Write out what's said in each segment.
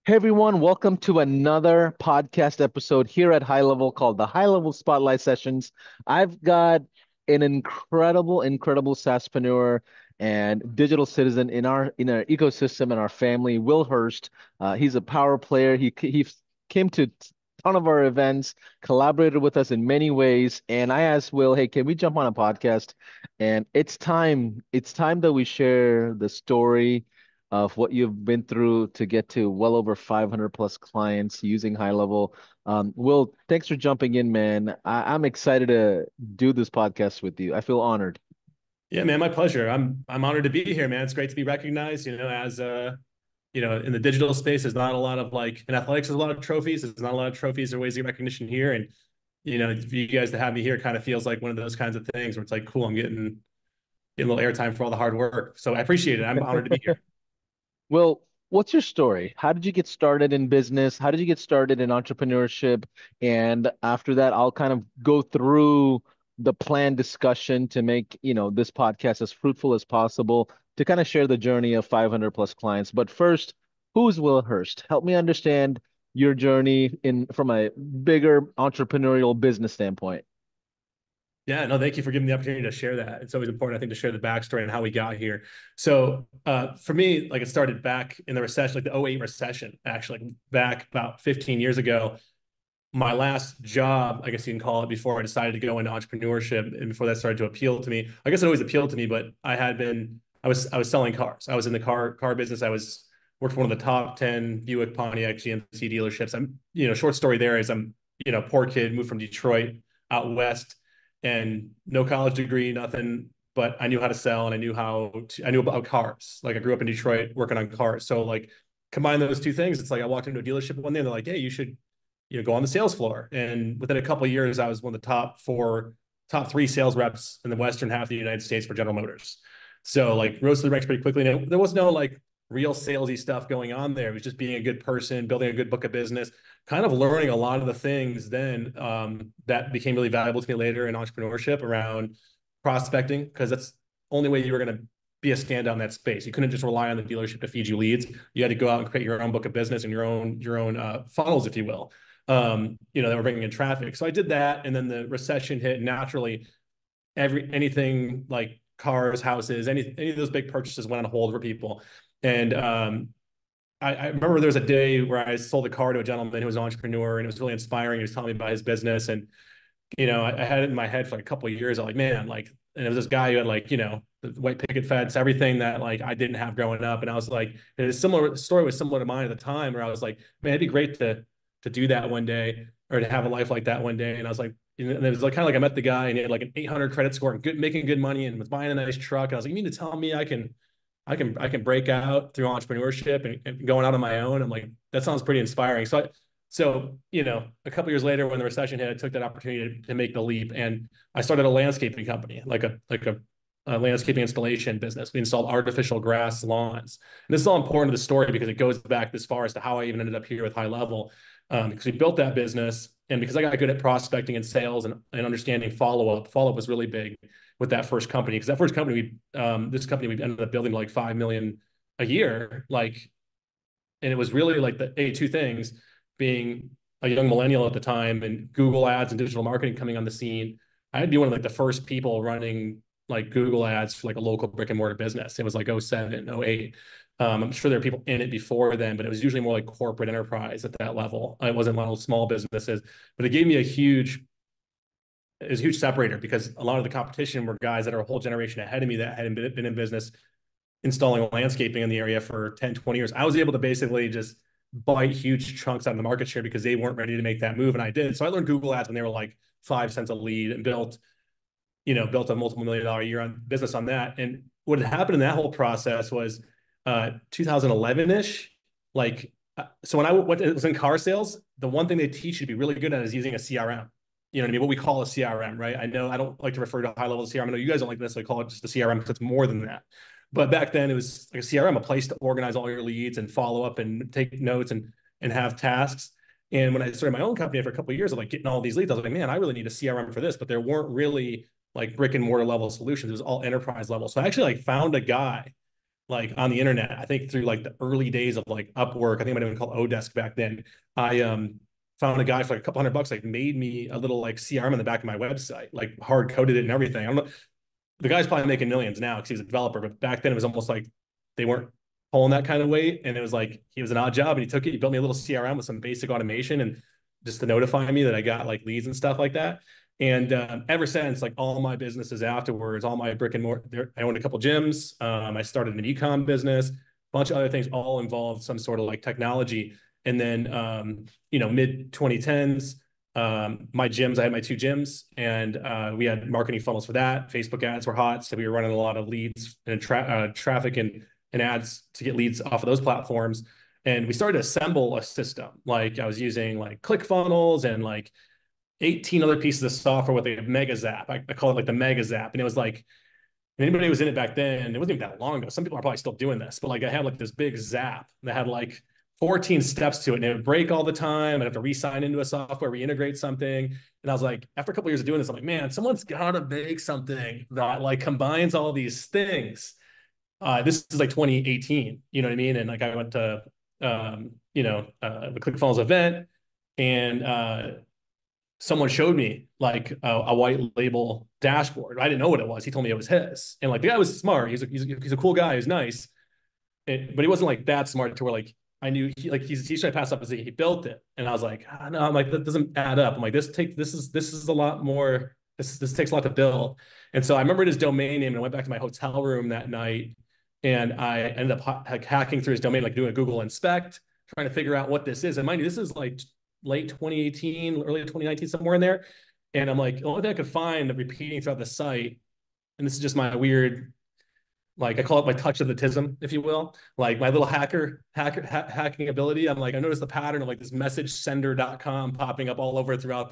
Hey everyone, welcome to another podcast episode here at High Level called the High Level Spotlight Sessions. I've got an incredible SaaSpreneur and digital citizen in our ecosystem and our family, Will Hurst. He's a power player. He came to a ton of our events, collaborated with us in many ways, and I asked Will, "Hey, can we jump on a podcast?" And it's time. It's time that we share the story of what you've been through to get to well over 500 plus clients using high level. Will, thanks for jumping in, man. I'm excited to do this podcast with you. I feel honored. Yeah, man, my pleasure. I'm honored to be here, man. It's great to be recognized, as in the digital space, there's not a lot of like in athletics, there's a lot of trophies. There's not a lot of trophies or ways to get recognition here. And for you guys to have me here kind of feels like one of those kinds of things where it's like, cool, I'm getting a little airtime for all the hard work. So I appreciate it. I'm honored to be here. Well, what's your story? How did you get started in business? How did you get started in entrepreneurship? And after that, I'll kind of go through the plan discussion to make, this podcast as fruitful as possible to kind of share the journey of 500 plus clients. But first, who's Will Hurst? Help me understand your journey in from a bigger entrepreneurial business standpoint. Yeah, no, thank you for giving me the opportunity to share that. It's always important, I think, to share the backstory and how we got here. So for me, like it started back in the recession, like the '08 recession, actually, back about 15 years ago. My last job, I guess you can call it, before I decided to go into entrepreneurship and before that started to appeal to me. I guess it always appealed to me, but I was selling cars. I was in the car business. I was worked for one of the top 10 Buick Pontiac GMC dealerships. Short story there is poor kid, moved from Detroit out west and no college degree, nothing, but I knew how to sell and I knew about cars. Like I grew up in Detroit working on cars. So like combine those two things. It's like I walked into a dealership one day and they're like, hey, you should go on the sales floor. And within a couple of years, I was one of the top three sales reps in the western half of the United States for General Motors. So like rose to the ranks pretty quickly. And there was no like real salesy stuff going on there. It was just being a good person, building a good book of business, kind of learning a lot of the things then that became really valuable to me later in entrepreneurship around prospecting, because that's the only way you were going to be a standout in that space. You couldn't just rely on the dealership to feed you leads. You had to go out and create your own book of business and your own funnels, if you will, that were bringing in traffic. So I did that, and then the recession hit. Naturally, anything like cars, houses, any of those big purchases went on hold for people. And I remember there was a day where I sold a car to a gentleman who was an entrepreneur, and it was really inspiring. He was telling me about his business, and I had it in my head for like a couple of years. I'm like, man, like, and it was this guy who had like, the white picket fence, everything that like I didn't have growing up. And I was like, and a similar story was similar to mine at the time, where I was like, man, it'd be great to do that one day, or to have a life like that one day. And I was like, and it was like kind of like I met the guy and he had like an 800 credit score and making good money and was buying a nice truck. And I was like, you mean to tell me I can break out through entrepreneurship and going out on my own? I'm like, that sounds pretty inspiring. So a couple years later, when the recession hit, I took that opportunity to make the leap, and I started a landscaping company, like a landscaping installation business. We installed artificial grass lawns, and this is all important to the story because it goes back this far as to how I even ended up here with High Level, because we built that business, and because I got good at prospecting and sales and understanding follow up. Follow up was really big with that first company, because that first company this company we ended up building to like 5 million a year, like, and it was really like two things: being a young millennial at the time and Google ads and digital marketing coming on the scene. I'd be one of like the first people running like Google ads for like a local brick and mortar business. It was like '07, '08. I'm sure there are people in it before then, but it was usually more like corporate enterprise at that level. It wasn't little small businesses, but it gave me it was a huge separator, because a lot of the competition were guys that are a whole generation ahead of me that hadn't been in business installing landscaping in the area for 10, 20 years. I was able to basically just bite huge chunks out of the market share because they weren't ready to make that move. And I did. So I learned Google ads when they were like 5 cents a lead, and built a multiple $1 million a year on business on that. And what had happened in that whole process was 2011-ish. So when I was in car sales, the one thing they teach you to be really good at is using a CRM. You know what I mean? What we call a CRM, right? I know I don't like to refer to high level CRM. I know you guys don't like to necessarily call it just a CRM, because it's more than that. But back then it was like a CRM, a place to organize all your leads and follow up and take notes and have tasks. And when I started my own company for a couple of years of like getting all these leads, I was like, man, I really need a CRM for this. But there weren't really like brick and mortar level solutions. It was all enterprise level. So I actually like found a guy like on the internet. I think through like the early days of like Upwork, I think it might have been called Odesk back then. I found a guy for like a couple $100, like made me a little like CRM on the back of my website, like hard coded it and everything. I don't know. The guy's probably making millions now because he's a developer, but back then it was almost like they weren't pulling that kind of weight. And it was like he was an odd job and he took it. He built me a little CRM with some basic automation and just to notify me that I got like leads and stuff like that. And ever since, like all my businesses afterwards, all my brick and mortar, I owned a couple gyms. I started an e-com business, a bunch of other things, all involved some sort of like technology. And then, mid 2010s, my gyms, I had my two gyms, and we had marketing funnels for that. Facebook ads were hot, so we were running a lot of leads and traffic and ads to get leads off of those platforms. And we started to assemble a system. Like I was using like ClickFunnels and like 18 other pieces of software with a mega zap. I call it like the mega zap. And it was like, anybody who was in it back then, it wasn't even that long ago. Some people are probably still doing this, but like I had like this big zap that had like 14 steps to it and it would break all the time. I'd have to re-sign into a software, reintegrate something. And I was like, after a couple of years of doing this, I'm like, man, someone's got to make something that like combines all these things. This is like 2018, you know what I mean? And like I went to, the ClickFunnels event and someone showed me like a white label dashboard. I didn't know what it was. He told me it was his. And like the guy was smart. He's a cool guy. He's nice. But he wasn't like that smart to where like I knew he's trying to pass up as he built it. And I was like, oh, no, I'm like, that doesn't add up. I'm like, this is a lot more. This takes a lot to build. And so I remembered his domain name and I went back to my hotel room that night and I ended up like hacking through his domain, like doing a Google inspect, trying to figure out what this is. And mind you, this is like late 2018, early 2019, somewhere in there. And I'm like, the only thing I could find repeating throughout the site, and this is just my weird, like I call it my touch of the tism, if you will, like my little hacking ability. I'm like, I noticed the pattern of like this message sender.com popping up all over throughout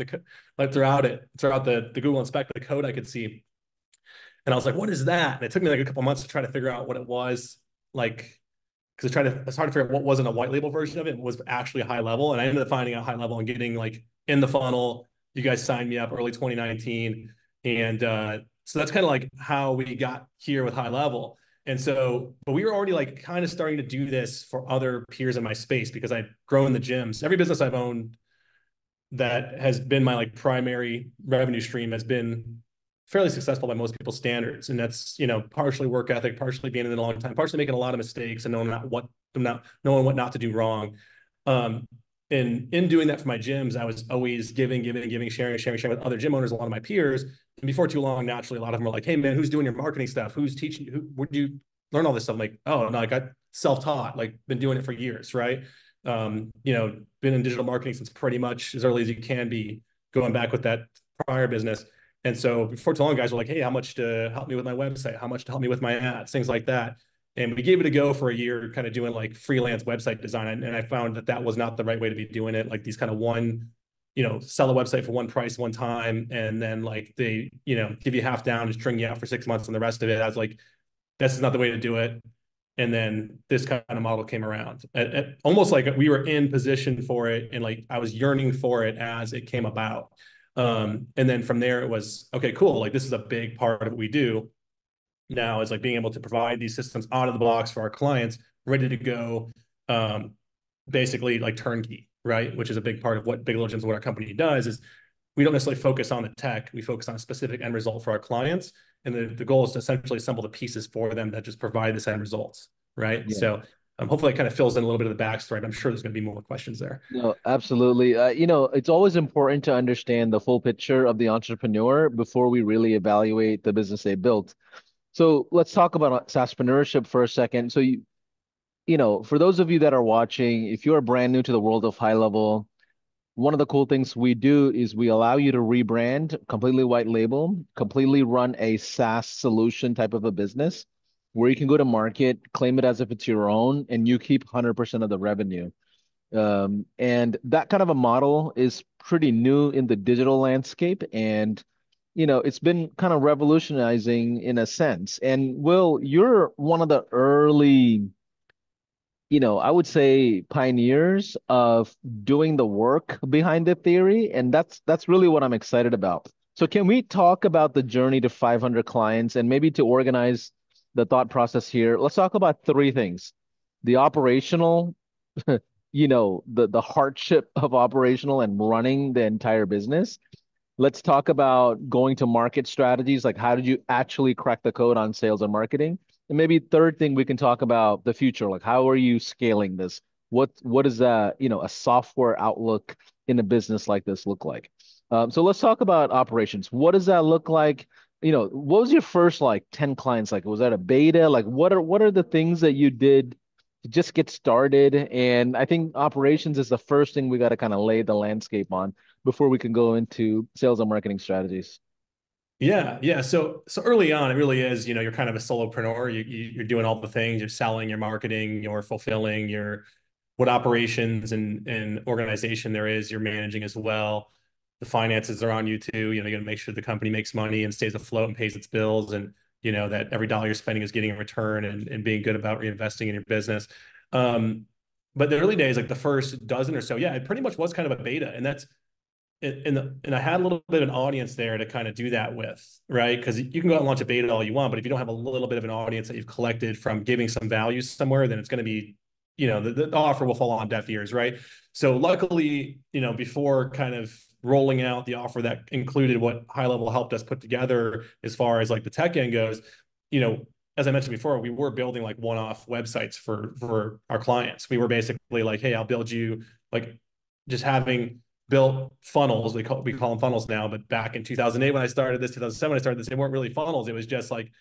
the Google inspect, the code I could see. And I was like, what is that? And it took me like a couple months to try to figure out what it was, like, because it's hard to figure out what wasn't a white label version of it was actually a high level. And I ended up finding a high level and getting like in the funnel. You guys signed me up early 2019. And so that's kind of like how we got here with high level. And so, but we were already like kind of starting to do this for other peers in my space because I'd grown the gyms. Every business I've owned that has been my like primary revenue stream has been fairly successful by most people's standards. And that's, partially work ethic, partially being in it a long time, partially making a lot of mistakes and knowing what not to do wrong. And in doing that for my gyms, I was always giving, sharing with other gym owners, a lot of my peers. And before too long, naturally, a lot of them were like, hey man, who's doing your marketing stuff? Who's teaching you? Where did you learn all this stuff? I'm like, oh no, I got self-taught, like been doing it for years, right? Been in digital marketing since pretty much as early as you can be, going back with that prior business. And so before too long, guys were like, hey, how much to help me with my website? How much to help me with my ads? Things like that. And we gave it a go for a year, kind of doing like freelance website design. And I found that was not the right way to be doing it. Like these kind of sell a website for one price, one time. And then like they, give you half down, just string you out for 6 months and the rest of it. I was like, this is not the way to do it. And then this kind of model came around, almost like we were in position for it. And like, I was yearning for it as it came about. And then from there it was, okay, cool. Like this is a big part of what we do now is like being able to provide these systems out of the box for our clients, ready to go, basically like turnkey, right? Which is a big part of what Big Little Gyms, what our company does is we don't necessarily focus on the tech. We focus on a specific end result for our clients. And the goal is to essentially assemble the pieces for them that just provide this end results, right? Yeah. So hopefully it kind of fills in a little bit of the backstory. I'm sure there's going to be more questions there. No, absolutely. It's always important to understand the full picture of the entrepreneur before we really evaluate the business they built. So let's talk about SaaSpreneurship for a second. So for those of you that are watching, if you're brand new to the world of high level, one of the cool things we do is we allow you to rebrand, completely white label, completely run a SaaS solution type of a business where you can go to market, claim it as if it's your own, and you keep 100% of the revenue. And that kind of a model is pretty new in the digital landscape. And, it's been kind of revolutionizing in a sense. And Will, you're one of the early, I would say pioneers of doing the work behind the theory. And that's really what I'm excited about. So can we talk about the journey to 500 clients and maybe to organize the thought process here. Let's talk about three things. The operational, the hardship of operational and running the entire business. Let's talk about going to market strategies, like how did you actually crack the code on sales and marketing? And maybe third thing we can talk about the future, like how are you scaling this? What is that, a software outlook in a business like this look like? So let's talk about operations. What does that look like? What was your first like 10 clients like? Was that a beta? Like what are the things that you did to just get started? And I think operations is the first thing we got to kind of lay the landscape on before we can go into sales and marketing strategies. Yeah, yeah. So early on, it really is, you're kind of a solopreneur. You're doing all the things. You're selling, you're marketing, you're fulfilling, your what operations and organization there is. You're managing as well. The finances are on you too. You got to make sure the company makes money and stays afloat and pays its bills, and that every dollar you're spending is getting a return, and being good about reinvesting in your business. Um, but the early days, like the first dozen or so, yeah, it pretty much was kind of a beta, and that's and I had a little bit of an audience there to kind of do that with, right? Because you can go out and launch a beta all you want, but if you don't have a little bit of an audience that you've collected from giving some value somewhere, then it's going to be, the offer will fall on deaf ears, right? So luckily, before kind of rolling out the offer that included what High Level helped us put together as far as like the tech end goes, as I mentioned before, we were building like one-off websites for our clients. We were basically like, hey, I'll build you like just having built funnels. We call them funnels now, but back in 2008 when I started this, 2007 when I started this, they weren't really funnels. It was just like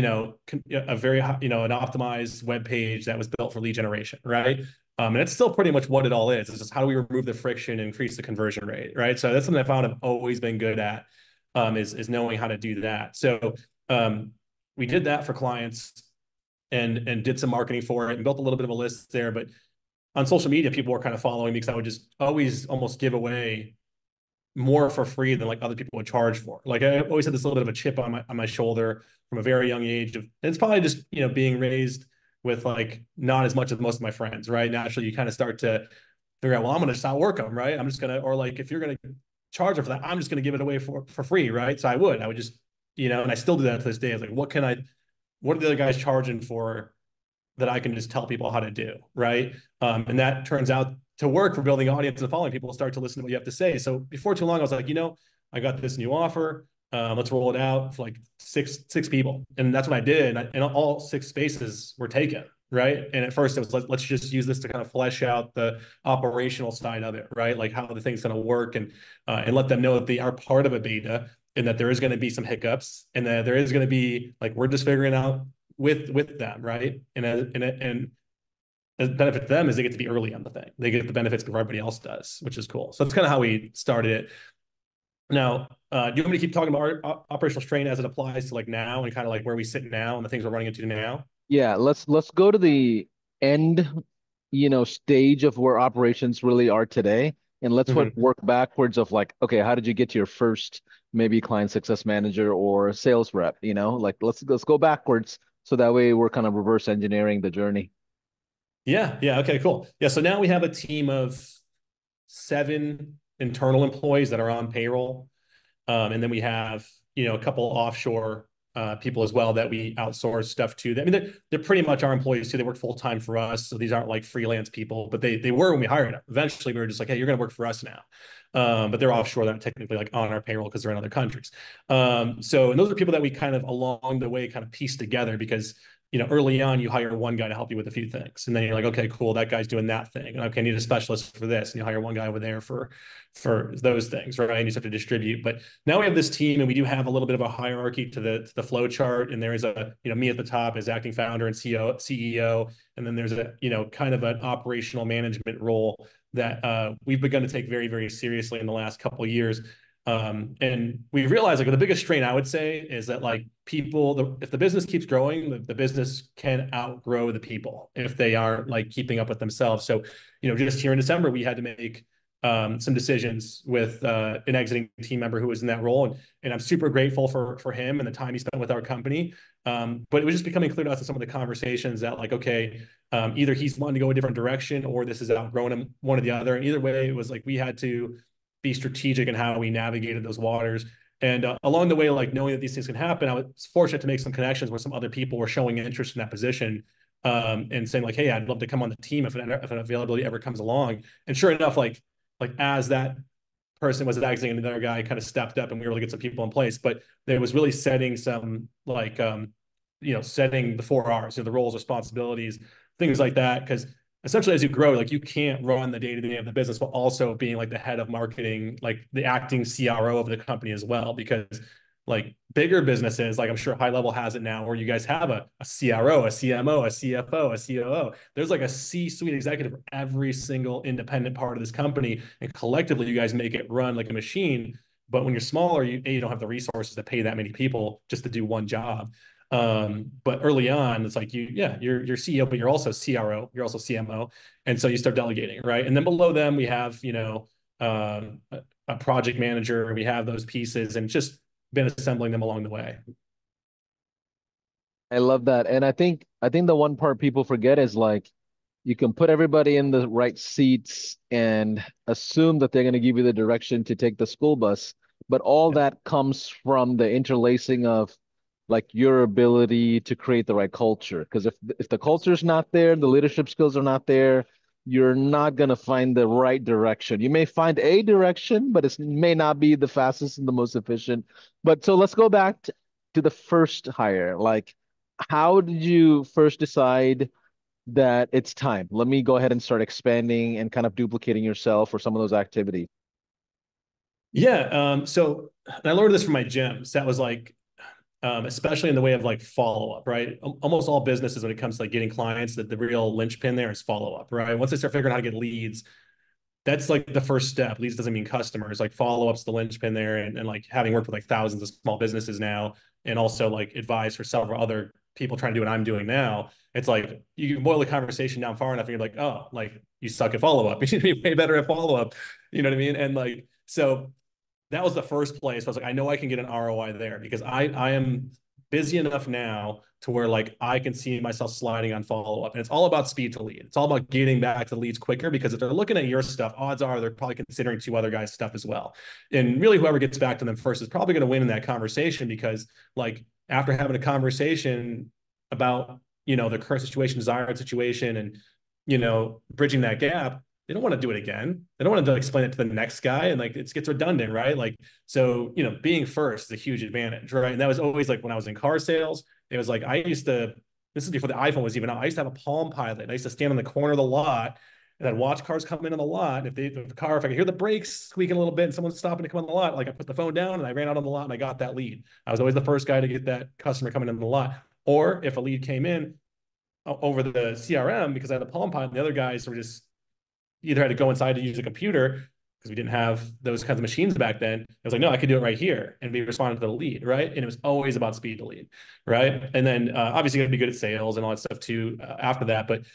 a very an optimized web page that was built for lead generation, right? And it's still pretty much what it all is. It's just how do we remove the friction and increase the conversion rate, right? So that's something I found I've always been good at, is knowing how to do that. So we did that for clients and did some marketing for it and built a little bit of a list there, but on social media, people were kind of following me because I would just always almost give away more for free than like other people would charge for. Like I always had this little bit of a chip on my shoulder from a very young age and it's probably just, being raised with like not as much as most of my friends, right? Naturally, you kind of start to figure out, well, I'm going to just outwork them, right? I'm just going to, or like, if you're going to charge them for that, I'm just going to give it away for free, right? So I would just, and I still do that to this day. I was like, what are the other guys charging for that I can just tell people how to do, right? And that turns out to work for building audience and following. People start to listen to what you have to say. So before too long, I was like, I got this new offer. Let's roll it out for like six people, and that's what I did. And all six spaces were taken, right? And at first, it was let's just use this to kind of flesh out the operational side of it, right? Like how the thing's going to work, and let them know that they are part of a beta, and that there is going to be some hiccups, and that there is going to be like we're just figuring out with them, right? And the benefit to them is they get to be early on the thing. They get the benefits before everybody else does, which is cool. So that's kind of how we started it. Now, do you want me to keep talking about our operational strain as it applies to like now and kind of like where we sit now and the things we're running into now? Yeah, let's go to the end, stage of where operations really are today. And let's Mm-hmm. work backwards of like, okay, how did you get to your first maybe client success manager or sales rep? Like let's go backwards so that way we're kind of reverse engineering the journey. Yeah. Yeah. Okay, cool. Yeah. So now we have a team of 7 internal employees that are on payroll. And then we have, a couple offshore people as well that we outsource stuff to. I mean, they're pretty much our employees too. They work full time for us, so these aren't like freelance people, but they were when we hired them. Eventually, we were just like, hey, you're going to work for us now. But they're offshore. They're technically like on our payroll because they're in other countries. So, and those are people that we kind of along the way kind of piece together because early on, you hire one guy to help you with a few things. And then you're like, okay, cool, that guy's doing that thing. Okay, I need a specialist for this. And you hire one guy over there for those things, right? And you start to distribute. But now we have this team and we do have a little bit of a hierarchy to the flow chart. And there is me at the top as acting founder and CEO. And then there's a, kind of an operational management role that we've begun to take very, very seriously in the last couple of years. And we realized like the biggest strain I would say is that like if the business keeps growing, the business can outgrow the people if they aren't like keeping up with themselves. So, just here in December, we had to make some decisions with an exiting team member who was in that role. And I'm super grateful for him and the time he spent with our company. But it was just becoming clear to us in some of the conversations that like, okay, either he's wanting to go a different direction or this has outgrown him, one or the other. And either way, it was like we had to be strategic in how we navigated those waters. And along the way, like knowing that these things can happen, I was fortunate to make some connections where some other people were showing interest in that position, and saying like, "Hey, I'd love to come on the team if an availability ever comes along." And sure enough, like as that person was exiting, another guy kind of stepped up, and we were able to get some people in place. But it was really setting some like setting the 4 R's, the roles, responsibilities, things like that. Because essentially, as you grow, like you can't run the day-to-day of the business while also being like the head of marketing, like the acting CRO of the company as well. Because like bigger businesses, like I'm sure High Level has it now, where you guys have a CRO, a CMO, a CFO, a COO. There's like a C-suite executive for every single independent part of this company, and collectively, you guys make it run like a machine. But when you're smaller, you don't have the resources to pay that many people just to do one job. But early on, it's like you're CEO, but you're also CRO, you're also CMO, and so you start delegating, right? And then below them, we have a project manager, we have those pieces, and just been assembling them along the way. I love that. And I think the one part people forget is like you can put everybody in the right seats and assume that they're going to give you the direction to take the school bus, but all Yeah. that comes from the interlacing of like your ability to create the right culture. Because if the culture's not there, the leadership skills are not there, you're not going to find the right direction. You may find a direction, but it may not be the fastest and the most efficient. But so let's go back to the first hire. Like, how did you first decide that it's time? Let me go ahead and start expanding and kind of duplicating yourself for some of those activities. Yeah. So and I learned this from my gyms. That was like, especially in the way of like follow up, right? Almost all businesses, when it comes to like getting clients, that the real linchpin there is follow up, right? Once they start figuring out how to get leads, that's like the first step. Leads doesn't mean customers. Like follow up's the linchpin there, and like having worked with like thousands of small businesses now, and also like advice for several other people trying to do what I'm doing now. It's like you can boil the conversation down far enough, and you're like, oh, like you suck at follow up. You should be way better at follow up. You know what I mean? And like so that was the first place. I was like, I know I can get an ROI there because I am busy enough now to where like I can see myself sliding on follow up. And it's all about speed to lead. It's all about getting back to leads quicker, because if they're looking at your stuff, odds are they're probably considering two other guys' stuff as well. And really, whoever gets back to them first is probably going to win in that conversation, because like after having a conversation about the current situation, desired situation, and bridging that gap, they don't want to do it again. They don't want to explain it to the next guy, and like it gets redundant, right? Like, so being first is a huge advantage, right? And that was always like when I was in car sales, it was like I used to. This is before the iPhone was even out. I used to have a Palm Pilot. I used to stand on the corner of the lot and I'd watch cars come in on the lot. And if I could hear the brakes squeaking a little bit and someone's stopping to come on the lot, like I put the phone down and I ran out on the lot and I got that lead. I was always the first guy to get that customer coming in the lot. Or if a lead came in over the CRM, because I had the Palm Pilot, the other guys were just either had to go inside to use a computer because we didn't have those kinds of machines back then. I was like, no, I could do it right here, and be responding to the lead, right? And it was always about speed to lead, right? And then obviously you got to be good at sales and all that stuff too after that. But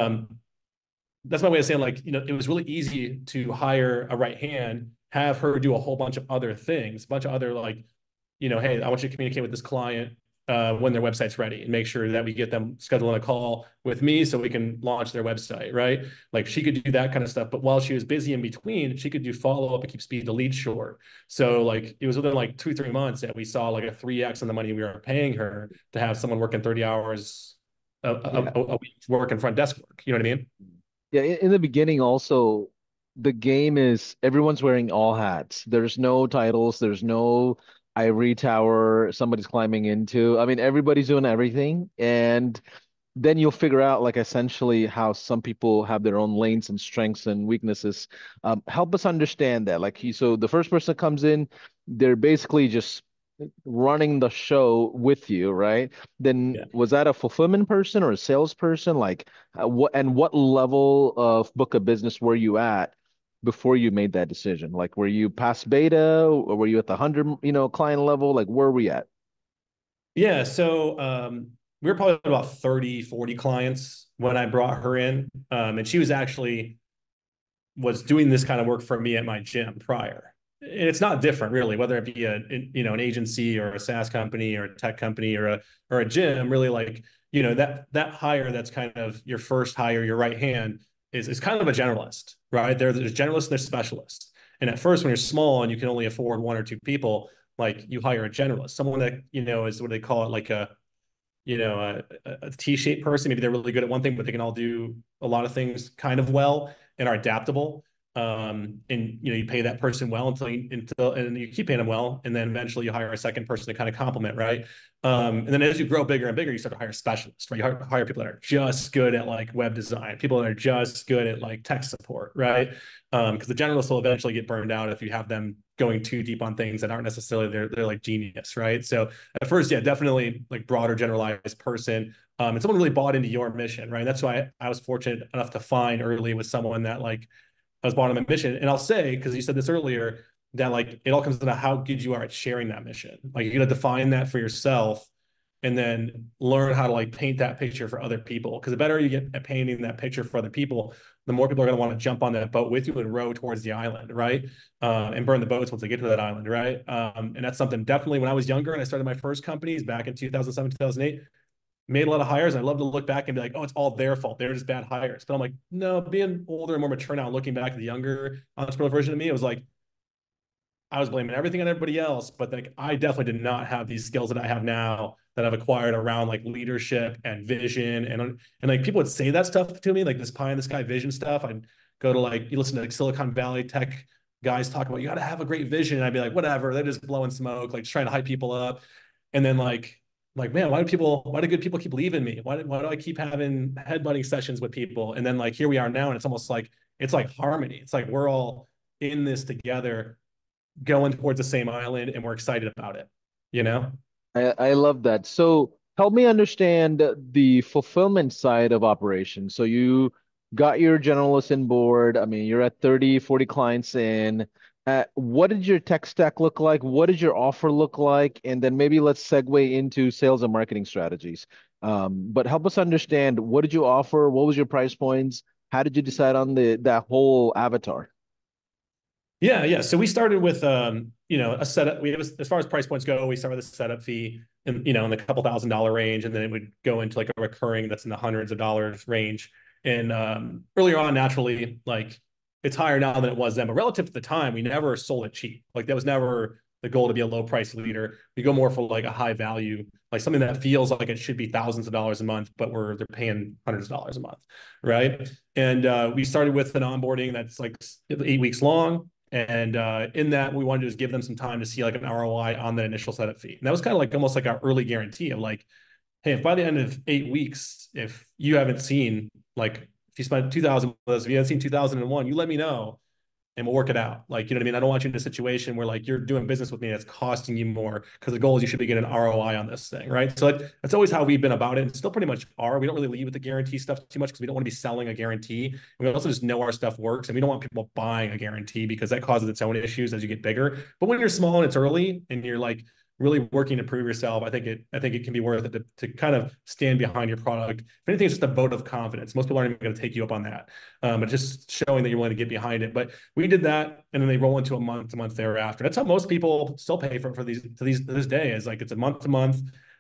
that's my way of saying, like, it was really easy to hire a right hand, have her do a whole bunch of other things, a bunch of other like, hey, I want you to communicate with this client when their website's ready, and make sure that we get them scheduling a call with me so we can launch their website, right? Like she could do that kind of stuff. But while she was busy in between, she could do follow up and keep speed to lead short. So like it was within like 2-3 months that we saw like a 3x on the money we were paying her to have someone working 30 hours Yeah. a week working front desk work. You know what I mean? Yeah, in the beginning also, the game is everyone's wearing all hats. There's no titles, there's no ivory tower somebody's climbing into. I mean, everybody's doing everything. And then you'll figure out like essentially how some people have their own lanes and strengths and weaknesses. Help us understand that. Like so the first person that comes in, they're basically just running the show with you, right? Then Yeah. was that a fulfillment person or a salesperson? Like what level of book of business were you at before you made that decision? Like were you past beta or were you at the 100, client level? Like where were we at? Yeah. So we were probably about 30-40 clients when I brought her in. And she was actually was doing this kind of work for me at my gym prior. And it's not different really, whether it be an agency or a SaaS company or a tech company or a gym, really like, that hire, that's kind of your first hire, your right hand is kind of a generalist, right? There's generalists and there's specialists. And at first, when you're small and you can only afford one or two people, like you hire a generalist, someone that, is what they call it, like a T-shaped person. Maybe they're really good at one thing, but they can all do a lot of things kind of well and are adaptable. And you pay that person well and you keep paying them well, and then eventually you hire a second person to kind of complement, right? And then as you grow bigger and bigger, you start to hire specialists, right? You hire people that are just good at like web design, people that are just good at like tech support, right? Because the generalists will eventually get burned out if you have them going too deep on things that aren't necessarily they're like genius, right? So at first, yeah, definitely like broader generalized person. And someone really bought into your mission, right? That's why I was fortunate enough to find early with someone that like I was bought on my mission. And I'll say, because you said this earlier, that like it all comes down to how good you are at sharing that mission. Like you're gonna define that for yourself and then learn how to like paint that picture for other people. Because the better you get at painting that picture for other people, the more people are going to want to jump on that boat with you and row towards the island, right? And burn the boats once they get to that island, right? And that's something definitely when I was younger and I started my first companies back in 2007, 2008, made a lot of hires. I love to look back and be like, oh, it's all their fault. They're just bad hires. But I'm like, no, being older and more mature now, looking back at the younger entrepreneurial version of me, it was like, I was blaming everything on everybody else, but like I definitely did not have these skills that I have now that I've acquired around like leadership and vision and like people would say that stuff to me, like this pie in the sky vision stuff. I'd go to like you listen to like Silicon Valley tech guys talk about you got to have a great vision. And I'd be like, whatever, they're just blowing smoke, like trying to hype people up. And then like man, why do good people keep leaving me? Why do I keep having headbutting sessions with people? And then like here we are now, and it's almost like it's like harmony. It's like we're all in this together going towards the same island and we're excited about it, you know? I love that. So help me understand the fulfillment side of operations. So you got your generalist in board. I mean, you're at 30, 40 clients in. What did your tech stack look like? What did your offer look like? And then maybe let's segue into sales and marketing strategies. But help us understand, what did you offer? What was your price points? How did you decide on that whole avatar? Yeah. So we started with a setup. We have as far as price points go, we start with a setup fee in the couple $1,000 range, and then it would go into like a recurring that's in the hundreds of dollars range. And earlier on, naturally, like it's higher now than it was then, but relative to the time, we never sold it cheap. Like that was never the goal to be a low price leader. We go more for like a high value, like something that feels like it should be thousands of dollars a month, but they're paying hundreds of dollars a month, right? And we started with an onboarding that's like 8 weeks long. And in that, we wanted to just give them some time to see like an ROI on the initial setup fee. And that was kind of like almost like our early guarantee of like, hey, if by the end of 8 weeks, if you haven't seen like if you spent 2,000 with us, if you haven't seen 2001, you let me know and we'll work it out. Like, you know what I mean? I don't want you in a situation where like you're doing business with me that's costing you more, because the goal is you should be getting an ROI on this thing, right? So that's always how we've been about it, and still pretty much are. We don't really lead with the guarantee stuff too much because we don't want to be selling a guarantee. We also just know our stuff works, and we don't want people buying a guarantee because that causes its own issues as you get bigger. But when you're small and it's early and you're like really working to prove yourself, I think it can be worth it to kind of stand behind your product. If anything, it's just a vote of confidence. Most people aren't even going to take you up on that, but just showing that you're willing to get behind it. But we did that, and then they roll into a month to month thereafter. That's how most people still pay for these to this day. Is like it's a month to month.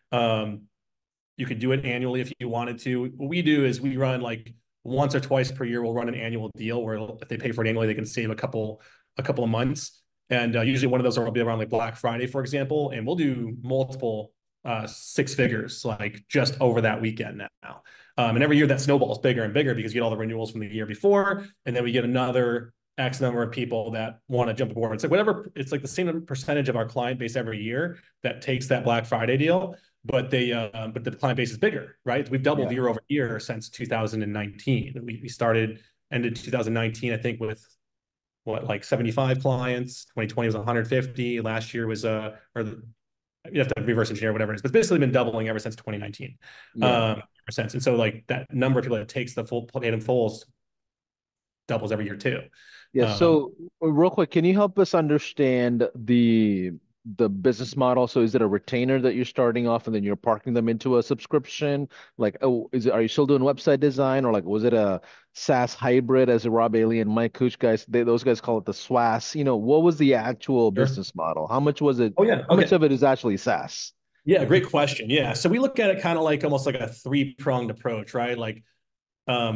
You could do it annually if you wanted to. What we do is we run like once or twice per year. We'll run an annual deal where if they pay for it annually, they can save a couple of months. And usually one of those will be around like Black Friday, for example, and we'll do multiple six figures like just over that weekend now. And every year that snowballs bigger and bigger because you get all the renewals from the year before, and then we get another X number of people that want to jump aboard. It's like whatever, it's like the same percentage of our client base every year that takes that Black Friday deal, but but the client base is bigger, right? We've doubled Yeah. year over year since 2019. We started ended 2019, I think, with like 75 clients. 2020 was 150. Last year was you have to reverse engineer whatever it is, but it's basically been doubling ever since 2019. Yeah. And so like that number of people that takes the full paid in fulls doubles every year too. Yeah. Um, So real quick, can you help us understand the business model? So is it a retainer that you're starting off and then you're parking them into a subscription? Like, oh, are you still doing website design, or like was it a SaaS hybrid, as Rob Bailey and Mike Cooch guys, those guys call it the SWAS? What was the actual sure. business model? How much was it? Oh yeah. How much Okay. of it is actually SaaS? Yeah. Great question. Yeah. So we look at it kind of like almost like a three-pronged approach, right? Like, um,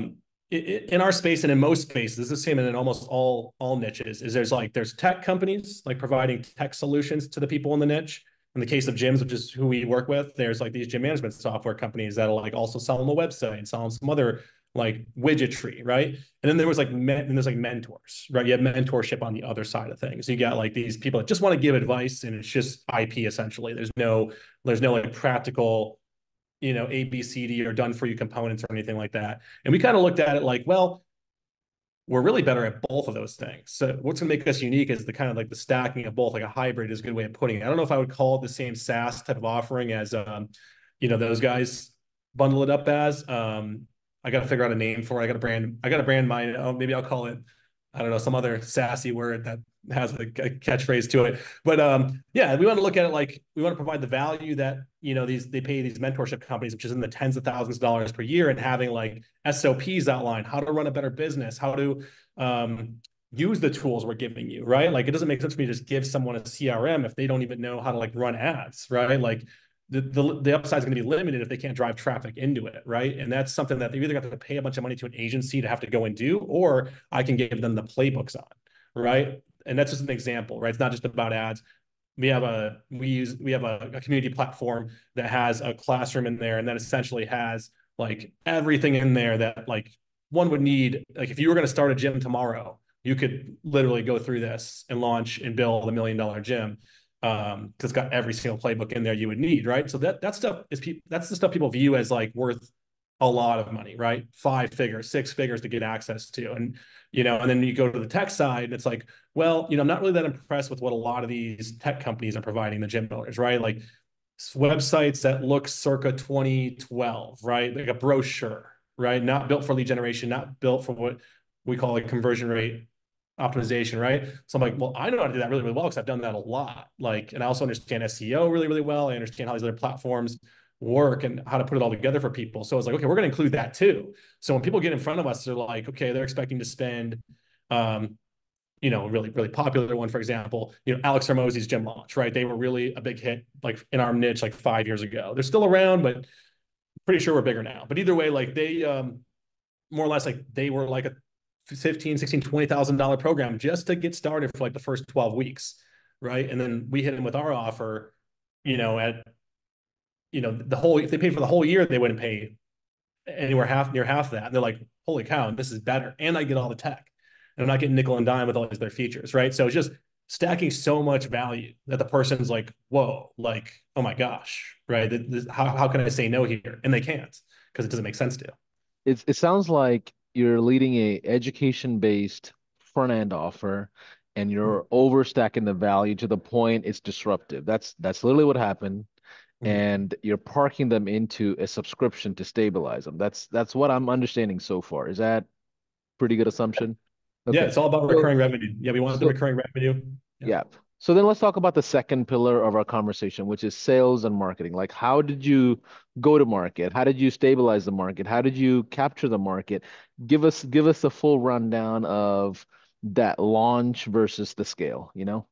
in our space and in most spaces, this is the same in almost all niches, is there's tech companies like providing tech solutions to the people in the niche. In the case of gyms, which is who we work with, there's like these gym management software companies that'll like also sell them a website and sell them some other like widgetry, right? And then there's like mentors, right? You have mentorship on the other side of things. You got like these people that just want to give advice, and it's just IP essentially. There's no like practical, A, B, C, D or done for you components or anything like that. And we kind of looked at it like, well, we're really better at both of those things. So what's going to make us unique is the kind of like the stacking of both, like a hybrid is a good way of putting it. I don't know if I would call it the same SaaS type of offering as, those guys bundle it up as. I got to figure out a name for it. I got to brand mine. Oh, maybe I'll call it, I don't know, some other sassy word that has a catchphrase to it. But yeah, we want to look at it like we want to provide the value that they pay these mentorship companies, which is in the tens of thousands of dollars per year, and having like SOPs outlined, how to run a better business, how to use the tools we're giving you, right? Like it doesn't make sense for me to just give someone a CRM if they don't even know how to like run ads, right? Like the upside is going to be limited if they can't drive traffic into it, right? And that's something that they either got to pay a bunch of money to an agency to have to go and do, or I can give them the playbooks on, right? And that's just an example, right? It's not just about ads. We have a community platform that has a classroom in there, and that essentially has like everything in there that like one would need. Like if you were going to start a gym tomorrow, you could literally go through this and launch and build $1 million gym. Because it's got every single playbook in there you would need, right? So that stuff that's the stuff people view as like worth a lot of money, right? 5 figures, 6 figures to get access to. And and then you go to the tech side and it's like, well, I'm not really that impressed with what a lot of these tech companies are providing the gym owners, right? Like websites that look circa 2012, right? Like a brochure, right? Not built for lead generation, not built for what we call like conversion rate optimization, right? So I'm like, well, I know how to do that really, really well because I've done that a lot. Like, and I also understand SEO really, really well. I understand how these other platforms work and how to put it all together for people. So I was like, okay, we're going to include that too. So when people get in front of us, they're like, okay, they're expecting to spend, really, really popular one, for example, Alex Hormozi's gym launch, right? They were really a big hit, like in our niche, like 5 years ago. They're still around, but pretty sure we're bigger now. But either way, like they, more or less, like they were like a 15, 16, $20,000 program just to get started for like the first 12 weeks. Right. And then we hit them with our offer, at, if they paid for the whole year, they wouldn't pay anywhere near half that. And they're like, holy cow, this is better. And I get all the tech and I'm not getting nickel and dime with all these other features. Right. So it's just stacking so much value that the person's like, whoa, like, oh my gosh. Right. How can I say no here? And they can't because it doesn't make sense to. It sounds like you're leading a education-based front end offer and you're overstacking the value to the point it's disruptive. That's literally what happened. And you're parking them into a subscription to stabilize them. That's what I'm understanding so far. Is that pretty good assumption? Yeah, Okay. it's all about So, recurring revenue. Yeah, we want the so recurring revenue. Yeah. yeah. So then let's talk about the second pillar of our conversation, which is sales and marketing. Like, how did you go to market? How did you stabilize the market? How did you capture the market? Give us a full rundown of that launch versus the scale,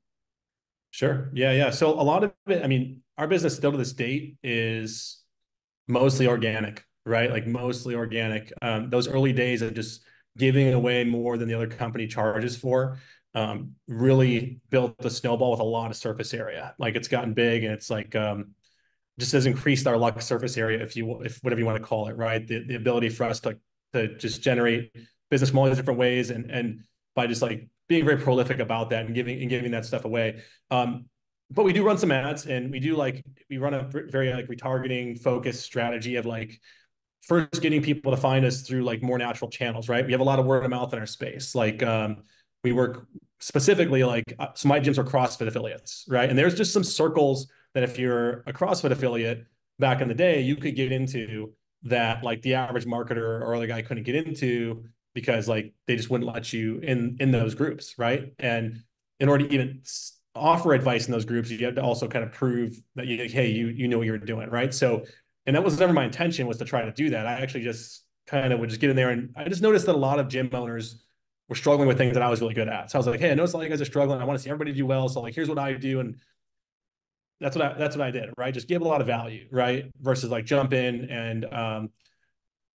Sure. Yeah, yeah. So a lot of it, I mean, our business still to this date is mostly organic, right? Like mostly organic. Those early days of just giving away more than the other company charges for, really built the snowball with a lot of surface area. Like it's gotten big and it's like, just has increased our luck surface area, if whatever you want to call it, right? The ability for us to just generate business from all these different ways and by just like being very prolific about that and giving that stuff away. But we do run some ads and we run a very like retargeting focused strategy of like first getting people to find us through like more natural channels, right? We have a lot of word of mouth in our space. Like we work specifically like so my gyms are CrossFit affiliates, right? And there's just some circles that if you're a CrossFit affiliate back in the day, you could get into that like the average marketer or other guy couldn't get into because like they just wouldn't let you in those groups, right? And in order to even offer advice in those groups, you have to also kind of prove that you know what you're doing, right? So, and that was never my intention was to try to do that. I actually just kind of would just get in there and I just noticed that a lot of gym owners were struggling with things that I was really good at. So I was like, hey, I noticed a lot of you guys are struggling. I want to see everybody do well. So like, here's what I do. And that's what I did, right? Just give a lot of value, right? Versus like jump in and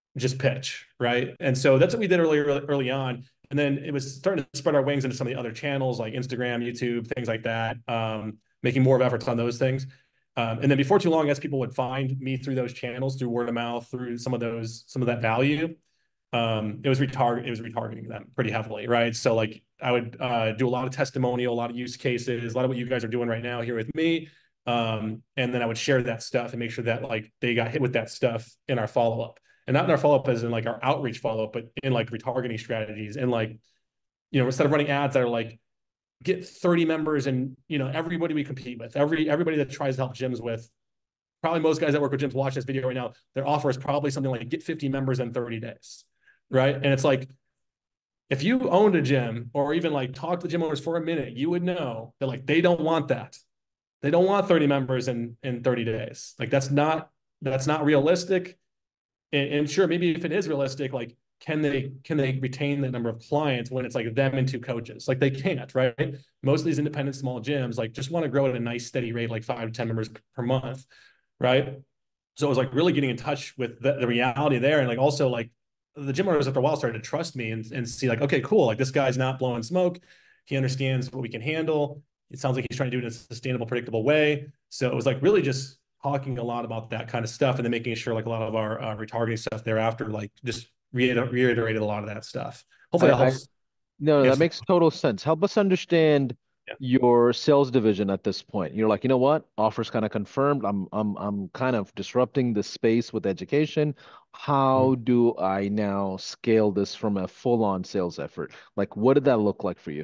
just pitch, right? And so that's what we did early on. And then it was starting to spread our wings into some of the other channels like Instagram, YouTube, things like that, making more of efforts on those things. And then before too long, as people would find me through those channels, through word of mouth, through some of that value, it was retargeting them pretty heavily, right? So like I would do a lot of testimonial, a lot of use cases, a lot of what you guys are doing right now here with me. And then I would share that stuff and make sure that like they got hit with that stuff in our follow-up. And not in our follow-up as in like our outreach follow-up, but in like retargeting strategies. And like, instead of running ads that are like get 30 members and everybody we compete with, everybody that tries to help gyms with, probably most guys that work with gyms watching this video right now, their offer is probably something like get 50 members in 30 days. Right. And it's like, if you owned a gym or even like talk to the gym owners for a minute, you would know that like they don't want that. They don't want 30 members in 30 days. Like that's not realistic. And sure, maybe if it is realistic, like can they retain the number of clients when it's like them and two coaches? Like they can't, right? Most of these independent small gyms like just want to grow at a nice steady rate, like 5 to 10 members per month, right? So it was like really getting in touch with the reality there, and like also like the gym owners after a while started to trust me and see like, okay, cool, like this guy's not blowing smoke. He understands what we can handle. It sounds like he's trying to do it in a sustainable, predictable way. So it was like really just talking a lot about that kind of stuff, and then making sure like a lot of our retargeting stuff thereafter, like just reiterated a lot of that stuff. Hopefully that I helps No, that answer. makes total sense. Help us understand Yeah. your sales division at this point. You're like, you know what? Offer's kind of confirmed. I'm kind of disrupting the space with education. How Mhm. do I now scale this from a full-on sales effort? Like, what did that look like for you?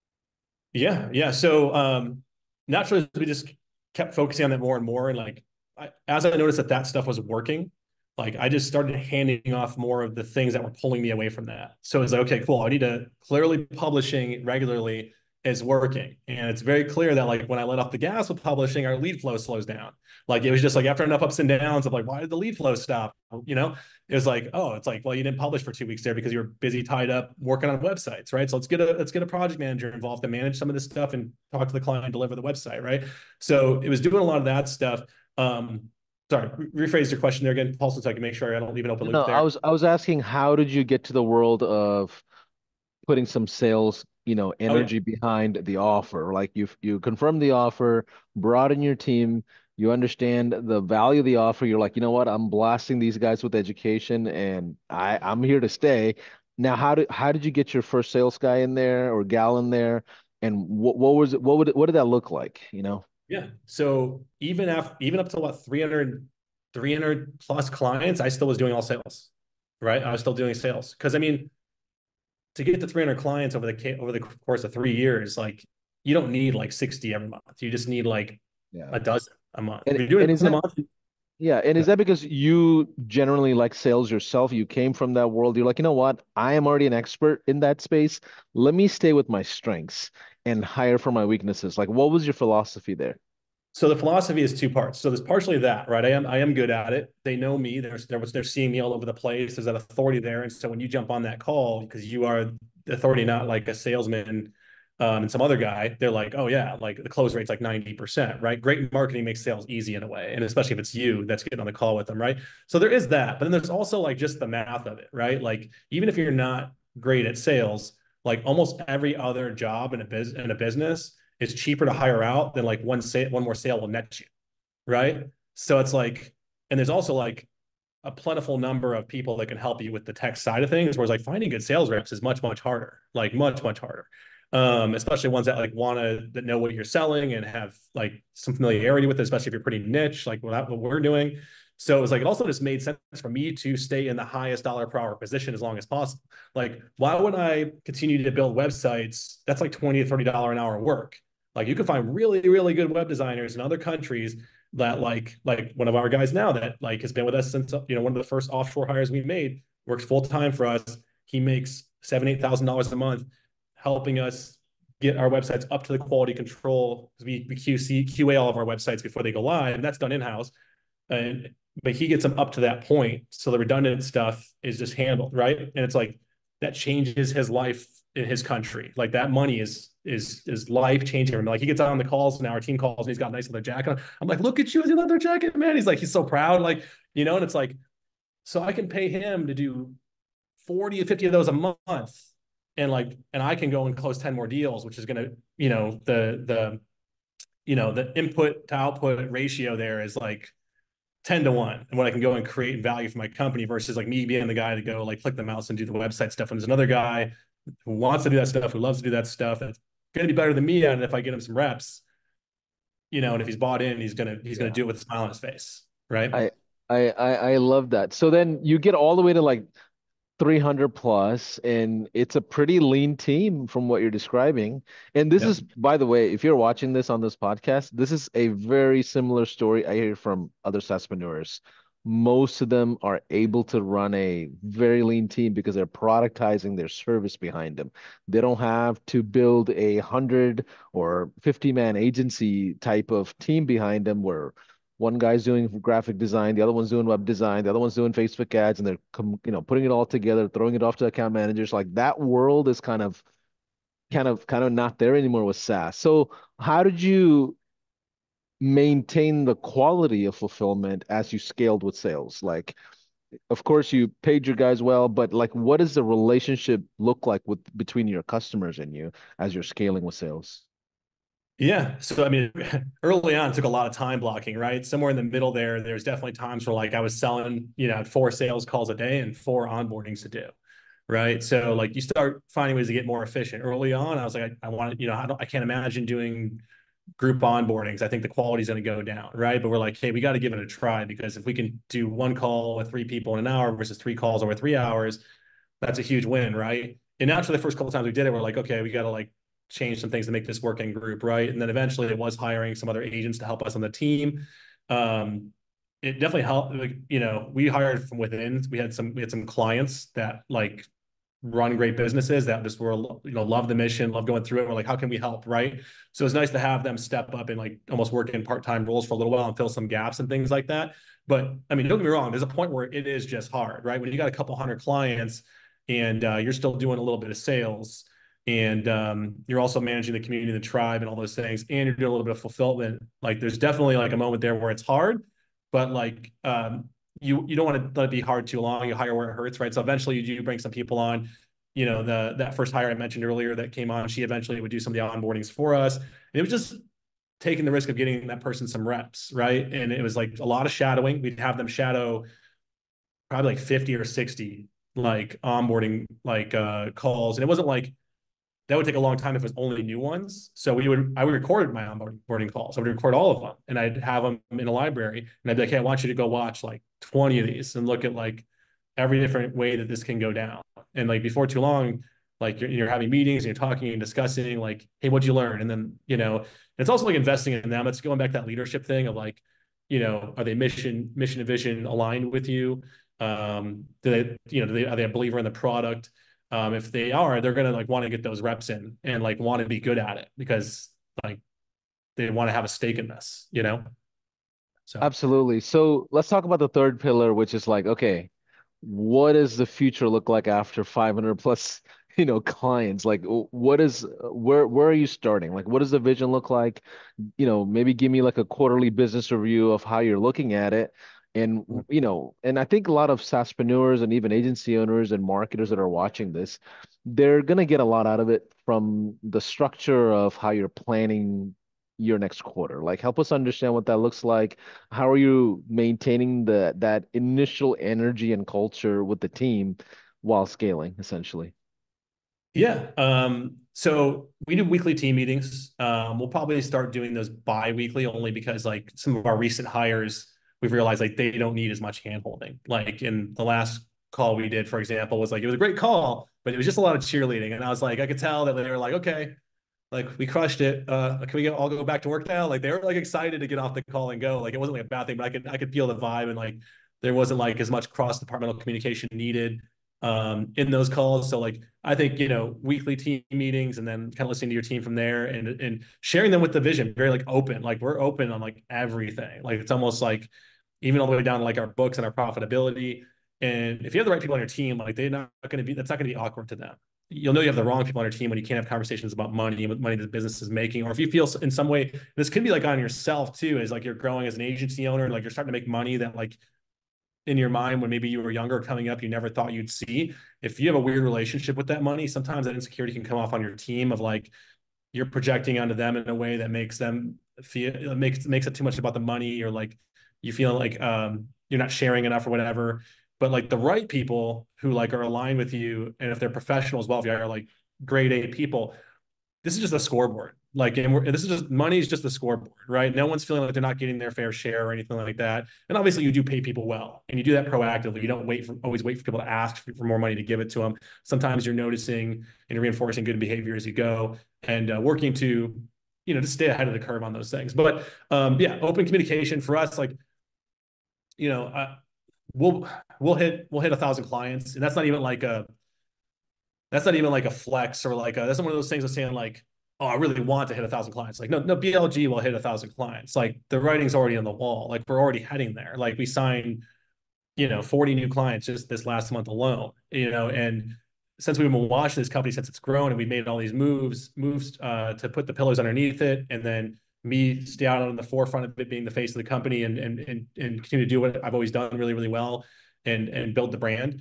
Yeah. So naturally we just kept focusing on that more and more. And like as I noticed that stuff was working, like I just started handing off more of the things that were pulling me away from that. So it's like, okay, cool. I need to clearly publishing regularly is working. And it's very clear that like when I let off the gas with publishing, our lead flow slows down. Like it was just like after enough ups and downs of like, why did the lead flow stop? It was like, oh, it's like, well, you didn't publish for 2 weeks there because you were busy tied up working on websites, right? So let's get a project manager involved to manage some of this stuff and talk to the client and deliver the website, right? So it was doing a lot of that stuff. Sorry, rephrase your question there again, Paul, so I can make sure I don't leave an open No, loop there. I was asking, how did you get to the world of putting some sales, Oh yeah. energy behind the offer? Like you confirmed the offer, brought in your team, you understand the value of the offer. You're like, you know what? I'm blasting these guys with education, and I'm here to stay. Now, how did you get your first sales guy in there or gal in there? And what was it? What did that look like? Yeah. So even up to what 300 plus clients, I still was doing all sales, right? I was still doing sales because I mean, to get to 300 clients over the course of 3 years, like you don't need like 60 every month. You just need like Yeah. a dozen a month. If And you're doing a and is dozen a that month, Yeah, and is that because you generally like sales yourself? You came from that world. You're like, you know what? I am already an expert in that space. Let me stay with my strengths and hire for my weaknesses. Like, what was your philosophy there? so the philosophy is two parts. So there's partially that, right? I am good at it. They know me. They're seeing me all over the place. There's that authority there. And so when you jump on that call, because you are the authority, not like a salesman and some other guy, they're like, oh yeah, like the close rate's like 90%, right? Great marketing makes sales easy in a way. And especially if it's you that's getting on the call with them, right? So there is that. But then there's also like just the math of it, right? Like even if you're not great at sales, like almost every other job in a business is cheaper to hire out than like one more sale will net you, right? So it's like, and there's also like a plentiful number of people that can help you with the tech side of things. Whereas like finding good sales reps is much harder, like much harder. Especially ones that like that know what you're selling and have like some familiarity with it, especially if you're pretty niche, like what we're doing. So it was like it also just made sense for me to stay in the highest dollar per hour position as long as possible. Like, why would I continue to build websites? That's like $20 to $30 an hour work. Like you can find really good web designers in other countries that like one of our guys now that like has been with us since one of the first offshore hires we made, works full time for us. He makes $7,000 to $8,000 a month helping us get our websites up to the quality control. We QA all of our websites before they go live, and that's done in house. And but he gets them up to that point, so the redundant stuff is just handled, right. And it's like that changes his life in his country. Like that money is life changing. Like he gets on the calls and our team calls and he's got a nice leather jacket on. I'm like, look at you with your leather jacket, man. He's like, he's so proud, like and it's like So I can pay him to do 40 to 50 of those a month. And I can go and close 10 more deals, which is going to, the input to output ratio there is like 10 to 1, and what I can go and create value for my company versus like me being the guy to go like click the mouse and do the website stuff. And there's another guy who wants to do that stuff, who loves to do that stuff, that's going to be better than me at it if I get him some reps, and if he's bought in, he's gonna Yeah. do it with a smile on his face, right? I I love that. So then you get all the way to like 300 plus, and it's a pretty lean team from what you're describing. And this Yep. is, by the way, if you're watching this on this podcast, this is a very similar story I hear from other SaaSpreneurs. Most of them are able to run a very lean team because they're productizing their service behind them. They don't have to build 100 or 50-man agency type of team behind them where one guy's doing graphic design, the other one's doing web design, the other one's doing Facebook ads, and they're putting it all together, throwing it off to account managers. Like that world is kind of not there anymore with SaaS. So how did you maintain the quality of fulfillment as you scaled with sales? Like, of course, you paid your guys well, but like, what does the relationship look like with between your customers and you as you're scaling with sales? Yeah. So I mean, early on, it took a lot of time blocking, right? Somewhere in the middle there, there's definitely times where like I was selling, 4 sales calls a day and 4 onboardings to do. Right. So like you start finding ways to get more efficient. Early on, I was like, I want to, I can't imagine doing group onboardings. I think the quality is going to go down. Right. But we're like, hey, we got to give it a try, because if we can do 1 call with 3 people in an hour versus 3 calls over 3 hours, that's a huge win. Right. And after the first couple of times we did it, we're like, okay, we got to like change some things to make this work in group. Right. And then eventually it was hiring some other agents to help us on the team. Um, it definitely helped. Like, we hired from within. We had some clients that like run great businesses that just were, love the mission, love going through it. We're like, how can we help? Right. So it's nice to have them step up and like almost work in part-time roles for a little while and fill some gaps and things like that. But I mean, don't get me wrong, there's a point where it is just hard, right? When you got a couple hundred clients and you're still doing a little bit of sales, and you're also managing the community, the tribe, and all those things, and you're doing a little bit of fulfillment. Like there's definitely like a moment there where it's hard, but like you don't want to let it be hard too long. You hire where it hurts, right? So eventually you do bring some people on. That first hire I mentioned earlier that came on, she eventually would do some of the onboardings for us. And it was just taking the risk of getting that person some reps, right? And it was like a lot of shadowing. We'd have them shadow probably like 50 or 60 like onboarding like calls. And it wasn't like that would take a long time if it was only new ones. So I would record my onboarding calls. I would record all of them, and I'd have them in a library, and I'd be like, hey, I want you to go watch like 20 of these and look at like every different way that this can go down. And like before too long, like you're having meetings and you're talking and discussing like, hey, what'd you learn? And then, it's also like investing in them. It's going back to that leadership thing of like, are they mission and vision aligned with you? Are they a believer in the product? If they are, they're gonna like want to get those reps in and like want to be good at it, because like they want to have a stake in this. So Absolutely. So let's talk about the third pillar, which is like, okay, what does the future look like after 500 plus, clients? Like, what is, where are you starting? Like, what does the vision look like? Maybe give me like a quarterly business review of how you're looking at it. And, and I think a lot of SaaSpreneurs and even agency owners and marketers that are watching this, they're going to get a lot out of it from the structure of how you're planning your next quarter. Like, help us understand what that looks like. How are you maintaining that initial energy and culture with the team while scaling, essentially? yeah, so we do weekly team meetings. We'll probably start doing those bi-weekly, only because like some of our recent hires, we've realized like they don't need as much hand holding. Like in the last call we did, for example, was like it was a great call, but it was just a lot of cheerleading. And I was like, I could tell that they were like, okay, like we crushed it. Can we all go back to work now? Like they were like excited to get off the call and go. Like it wasn't like a bad thing, but I could feel the vibe, and like there wasn't like as much cross departmental communication needed in those calls. So like I think weekly team meetings, and then kind of listening to your team from there, and sharing them with the vision, very like open. Like we're open on like everything. Like it's almost like even all the way down to like our books and our profitability. And if you have the right people on your team, like that's not going to be awkward to them. You'll know you have the wrong people on your team when you can't have conversations about money the business is making, or if you feel in some way, this could be like on yourself too, as like you're growing as an agency owner and like you're starting to make money that like in your mind when maybe you were younger coming up, you never thought you'd see. If you have a weird relationship with that money, sometimes that insecurity can come off on your team of like you're projecting onto them in a way that makes them feel makes it too much about the money, or like you feel like you're not sharing enough or whatever. But like the right people who like are aligned with you, and if they're professionals, well, if you are like grade A people, this is just a scoreboard. Like, and this is just money is just the scoreboard, right? No one's feeling like they're not getting their fair share or anything like that. And obviously, you do pay people well, and you do that proactively. You don't always wait for people to ask for more money to give it to them. Sometimes you're noticing and reinforcing good behavior as you go, and working to, to stay ahead of the curve on those things. But yeah, open communication for us, like, you know, uh, we'll we'll hit 1,000 clients, and that's not even like a flex or like that's not one of those things of saying like, oh, I really want to hit 1,000 clients. Like, no, no, BLG will hit 1,000 clients. Like the writing's already on the wall. Like we're already heading there. Like we signed, 40 new clients just this last month alone, and since we've been watching this company since it's grown and we made all these moves to put the pillars underneath it, and then me stay out on the forefront of it, being the face of the company, and continue to do what I've always done really, really well, and build the brand.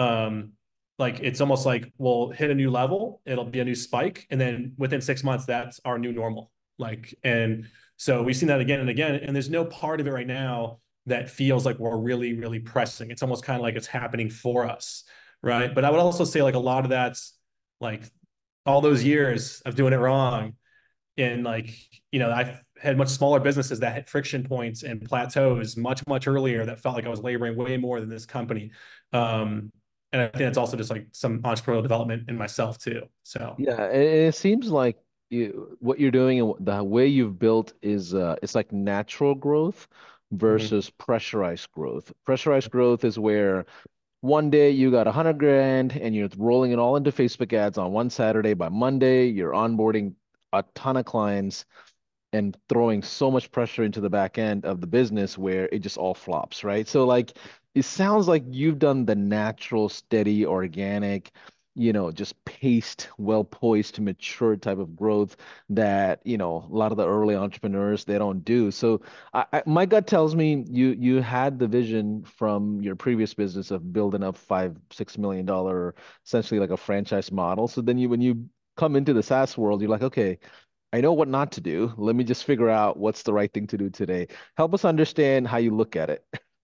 Like it's almost like we'll hit a new level, it'll be a new spike, and then within 6 months, that's our new normal. Like, and so we've seen that again and again, and there's no part of it right now that feels like we're really, really pressing. It's almost kind of like it's happening for us, right? But I would also say like a lot of that's like all those years of doing it wrong, and like, I've had much smaller businesses that hit friction points and plateaus much, much earlier that felt like I was laboring way more than this company. And I think it's also just like some entrepreneurial development in myself too. So Yeah, it seems like what you're doing and the way you've built is it's like natural growth mhm. versus pressurized growth. Pressurized growth is where one day you got 100 grand and you're rolling it all into Facebook ads on one Saturday. By Monday, you're onboarding a ton of clients and throwing so much pressure into the back end of the business where it just all flops, right? So like it sounds like you've done the natural, steady, organic, just paced, well poised, mature type of growth that, a lot of the early entrepreneurs they don't do. So my gut tells me you had the vision from your previous business of building up $5-6 million, essentially like a franchise model. So then when you come into the SaaS world, you're like, okay, I know what not to do. Let me just figure out what's the right thing to do today. Help us understand how you look at it.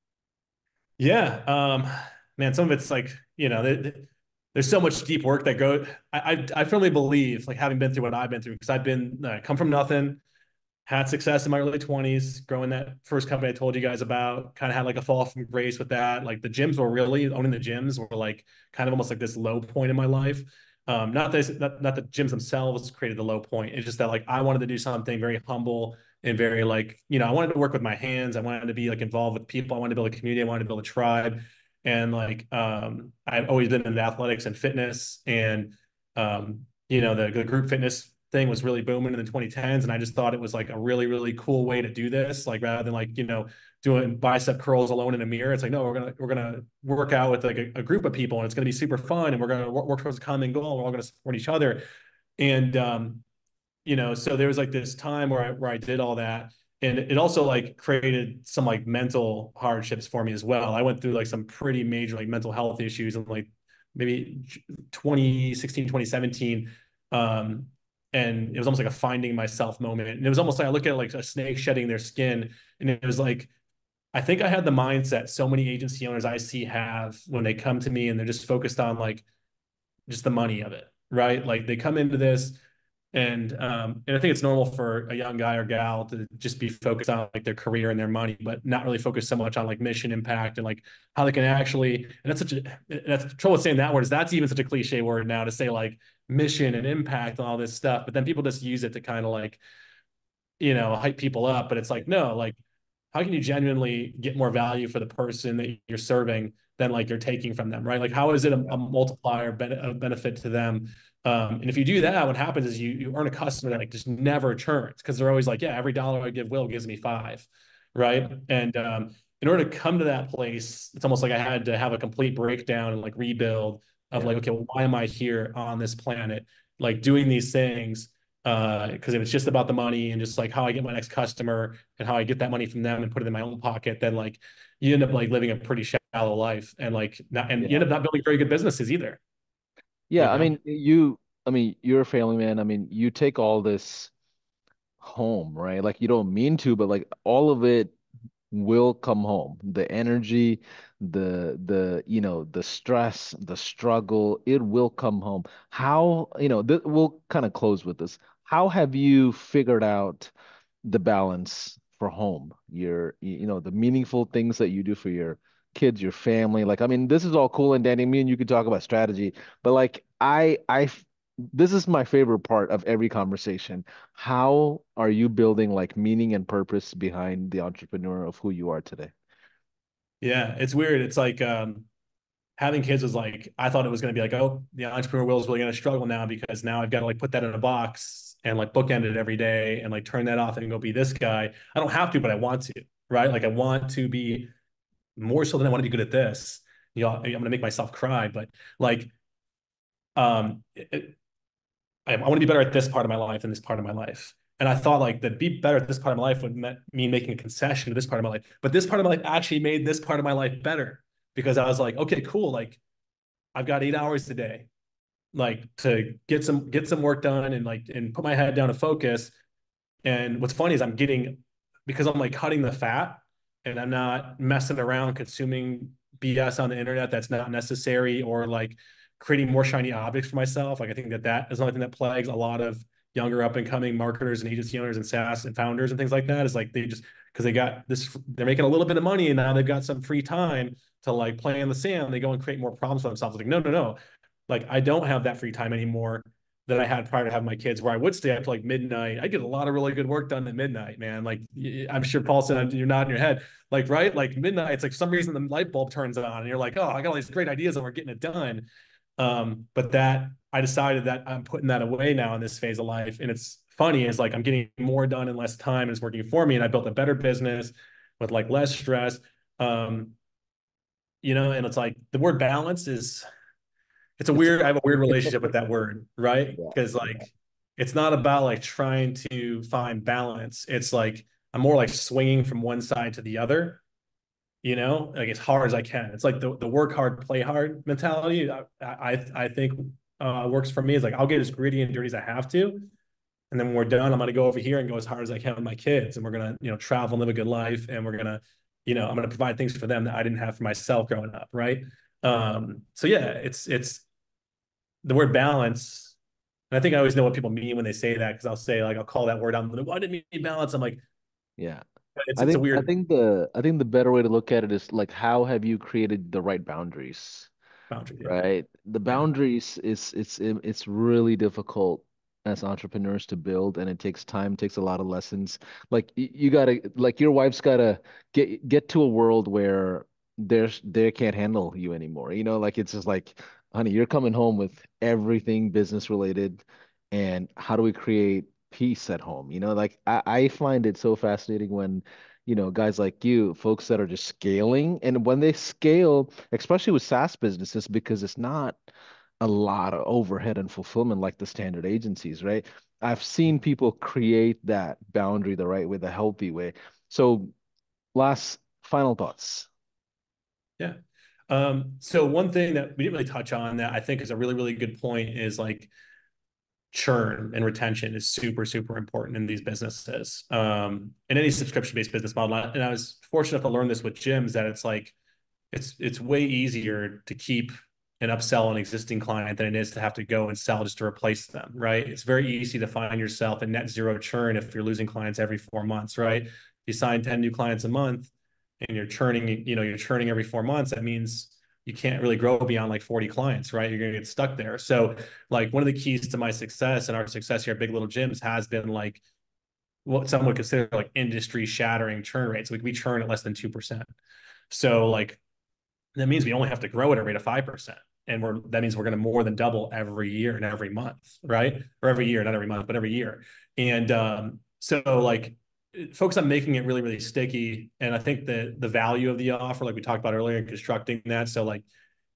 yeah, man, some of it's like, there's so much deep work that go. I firmly believe, like having been through what I've been through, because I've been come from nothing, had success in my early 20s, growing that first company I told you guys about, kind of had like a fall from grace with that. Like the gyms were really owning the gyms were like kind of almost like this low point in my life. Not the gyms themselves created the low point. It's just that like I wanted to do something very humble and very like, I wanted to work with my hands. I wanted to be like involved with people. I wanted to build a community. I wanted to build a tribe. And like I've always been into athletics and fitness, and the group fitness thing was really booming in the 2010s, and I just thought it was like a really, really cool way to do this, like rather than like doing bicep curls alone in a mirror. It's like, no, we're gonna work out with like a group of people, and it's gonna be super fun, and we're gonna work towards a common goal. We're all gonna support each other. And so there was like this time where I did all that, and it also like created some like mental hardships for me as well. I went through like some pretty major like mental health issues in like maybe 2016, 2017. um and it was almost like a finding myself moment, and it was almost like I look at like a snake shedding their skin, and it was like I think I had the mindset so many agency owners I see have when they come to me and they're just focused on like just the money of it, right? Like they come into this, and I think it's normal for a young guy or gal to just be focused on like their career and their money, but not really focus so much on like mission impact and like how they can actually. And that's the trouble with saying that word, is that's even such a cliche word now to say like mission and impact and all this stuff, but then people just use it to kind of like hype people up. But it's like, no, like how can you genuinely get more value for the person that you're serving than like you're taking from them, right? Like how is it a multiplier benefit to them? And if you do that, what happens is you earn a customer that like just never churns, because they're always like, yeah, every dollar I give Will gives me five, right? And in order to come to that place, it's almost like I had to have a complete breakdown and like rebuild of Yeah. like, okay, well, why am I here on this planet, like doing these things? Because if it's just about the money and just like how I get my next customer and how I get that money from them and put it in my own pocket, then like you end up like living a pretty shallow shallow life, and like not, and you Yeah. end up not building very good businesses either, you Yeah, I know? mean, you're a family man. I mean, you take all this home, right? Like you don't mean to, but like all of it will come home. The energy, the stress, the struggle, it will come home. How, we'll kind of close with this. How have you figured out the balance for home, the meaningful things that you do for your kids, your family? Like, I mean, this is all cool and dandy. Me and you could talk about strategy, but like this is my favorite part of every conversation. How are you building like meaning and purpose behind the entrepreneur of who you are today? Yeah, it's weird. It's like having kids was like, I thought it was going to be like, oh, the entrepreneur will is really going to struggle now because now I've got to like put that in a box and like bookend it every day and like turn that off and go be this guy. I don't have to, but I want to, right? Like I want to be more so than I want to be good at this. I'm going to make myself cry, but like, I want to be better at this part of my life than this part of my life. And I thought like that be better at this part of my life would mean making a concession to this part of my life. But this part of my life actually made this part of my life better because I was like, okay, cool. Like I've got 8 hours a day, like to get some work done and like and put my head down and focus. And what's funny is I'm getting because I'm like cutting the fat and I'm not messing around consuming BS on the internet that's not necessary or like creating more shiny objects for myself. Like I think that is another thing that plagues a lot of younger up and coming marketers and agency owners and SaaS and founders and things like that is like they just because they got this they're making a little bit of money and now they've got some free time to like play in the sand. They go and create more problems for themselves. Like no, no, no. Like I don't have that free time anymore that I had prior to having my kids, where I would stay up to like midnight. I get a lot of really good work done at midnight, man. Like I'm sure Paul said, you're nodding your head, like right, like midnight. It's like for some reason the light bulb turns on, and you're like, oh, I got all these great ideas, and we're getting it done. But that I decided that I'm putting that away now in this phase of life, and it's funny is like I'm getting more done in less time, and it's working for me. And I built a better business with like less stress. Um, and it's like the word balance is It's I have a weird relationship with that word, right? yeah, Because yeah, like it's not about like trying to find balance. It's like I'm more like swinging from one side to the other, like as hard as I can. It's like the work hard, play hard mentality. I think works for me. Is like I'll get as gritty and dirty as I have to, and then when we're done, I'm gonna go over here and go as hard as I can with my kids, and we're gonna travel and live a good life, and we're gonna I'm gonna provide things for them that I didn't have for myself growing up, right? So yeah, it's the word balance. And I think I always know what people mean when they say that because I'll say like I'll call that word out. Why didn't mean balance? I'm like, yeah. it's a I weird think the better way to look at it is like how have you created the right boundaries? boundary. Yeah. Right? The Yeah. boundaries is it's really difficult as entrepreneurs to build, and it takes time, takes a lot of lessons. Like you gotta, like your wife's gotta get to a world where they can't handle you anymore. Like it's just like, honey, you're coming home with everything business related, and how do we create peace at home? Like I find it so fascinating when guys like you, folks that are just scaling. And when they scale, especially with SaaS businesses, because it's not a lot of overhead and fulfillment like the standard agencies, right? I've seen people create that boundary the right way, the healthy way. So, last final thoughts. Yeah. So one thing that we didn't really touch on that I think is a really, really good point is like churn and retention is super, super important in these businesses. In any subscription-based business model. And I was fortunate enough to learn this with gyms that it's like it's way easier to keep and upsell an existing client than it is to have to go and sell just to replace them, right? It's very easy to find yourself in net zero churn if you're losing clients every 4 months, right? You sign 10 new clients a month and you're churning every 4 months. That means you can't really grow beyond like 40 clients, right? You're going to get stuck there. So like one of the keys to my success and our success here at Big Little Gyms has been like what some would consider like industry shattering churn rates. Like we churn at less than 2%. So like that means we only have to grow at a rate of 5%. And that means we're going to more than double every year and every month, right? Or every year, not every month, but every year. And so like focus on making it really, really sticky. And I think the value of the offer, like we talked about earlier, and constructing that. So like,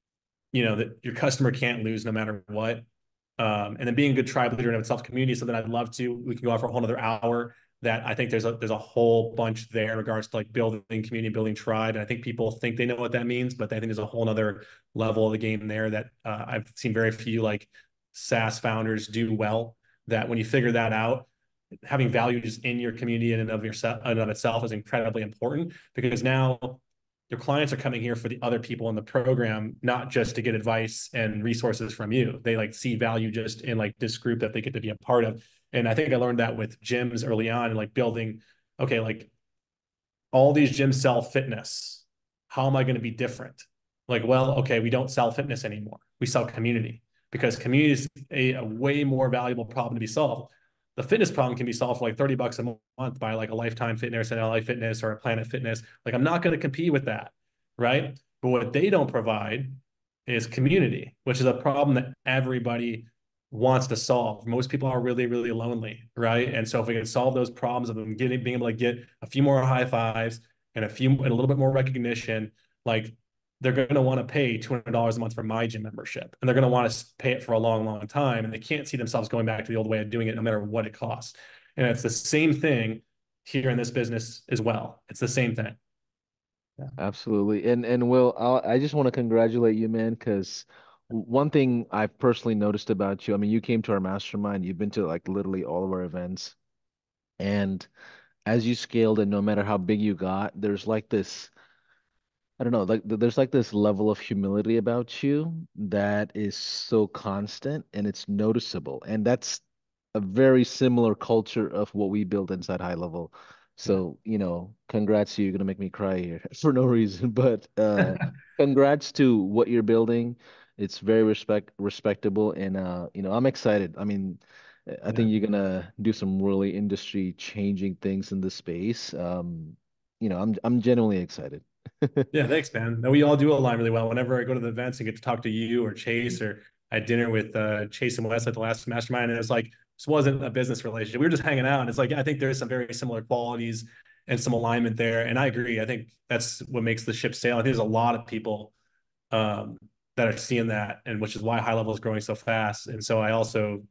that your customer can't lose no matter what. And then being a good tribe leader in itself, community is something I'd love to. We can go on for a whole other hour. that I think there's a whole bunch there in regards to like building community, building tribe. And I think people think they know what that means, but I think there's a whole other level of the game there that I've seen very few like SaaS founders do well. That when you figure that out, having value just in your community in and of yourself and of itself is incredibly important, because now your clients are coming here for the other people in the program, not just to get advice and resources from you. They like see value just in like this group that they get to be a part of. And I think I learned that with gyms early on and like building, okay, like all these gyms sell fitness. How am I going to be different? Like, well, okay, we don't sell fitness anymore. We sell community, because community is a way more valuable problem to be solved. The fitness problem can be solved for like $30 a month by like a Lifetime Fitness and LA Fitness or a Planet Fitness. Like, I'm not going to compete with that, right? But what they don't provide is community, which is a problem that everybody wants to solve. Most people are really, really lonely, right? And so if we can solve those problems of them being able to get a few more high fives and a little bit more recognition, like they're going to want to pay $200 a month for my gym membership, and they're going to want to pay it for a long, long time. And they can't see themselves going back to the old way of doing it, no matter what it costs. And it's the same thing here in this business as well. It's the same thing. Yeah. Absolutely. And Will, I just want to congratulate you, man, because one thing I've personally noticed about you, I mean, you came to our mastermind, you've been to like literally all of our events, and as you scaled and no matter how big you got, there's like this, I don't know, like there's like this level of humility about you that is so constant and it's noticeable. And that's a very similar culture of what we build inside High Level. Yeah. So, congrats to you. You're gonna make me cry here for no reason, but congrats to what you're building. It's very respectable and I'm excited. I mean, I Yeah. think you're gonna do some really industry changing things in the space. I'm genuinely excited. Yeah, thanks, man. No, we all do align really well. Whenever I go to the events and get to talk to you or Chase, or I had dinner with Chase and Wes at the last mastermind, and it was like this wasn't a business relationship. We were just hanging out, and it's like, yeah, I think there's some very similar qualities and some alignment there. And I agree. I think that's what makes the ship sail. I think there's a lot of people um, that are seeing that, and which is why High Level is growing so fast. And so I also,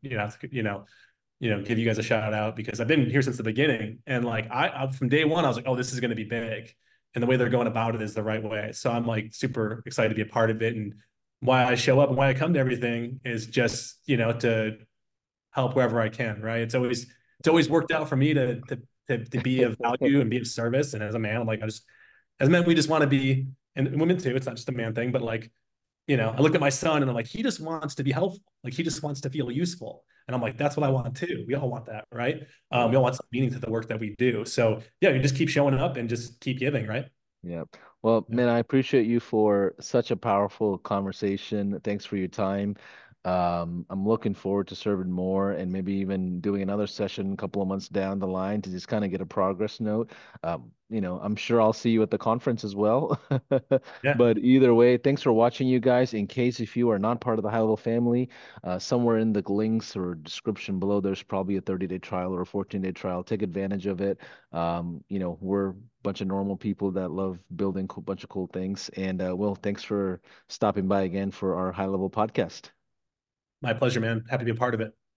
give you guys a shout out, because I've been here since the beginning, and like I from day one, I was like, oh, this is going to be big, and the way they're going about it is the right way. So I'm like super excited to be a part of it, and why I show up and why I come to everything is just to help wherever I can. Right? It's always worked out for me to be of value and be of service. And as a man, I'm like, as men, we just want to be, and women too. It's not just a man thing, but like, I look at my son and I'm like, he just wants to be helpful. Like he just wants to feel useful. And I'm like, that's what I want too. We all want that, right? Yeah. We all want some meaning to the work that we do. So yeah, you just keep showing up and just keep giving, right? Yeah. Well, Yeah. man, I appreciate you for such a powerful conversation. Thanks for your time. I'm looking forward to serving more and maybe even doing another session a couple of months down the line to just kind of get a progress note. I'm sure I'll see you at the conference as well. Yeah. But either way, thanks for watching, you guys. In case if you are not part of the High Level family, somewhere in the links or description below, there's probably a 30-day trial or a 14-day trial. Take advantage of it. We're a bunch of normal people that love building a bunch of cool things. And Will, thanks for stopping by again for our high level podcast. My pleasure, man. Happy to be a part of it.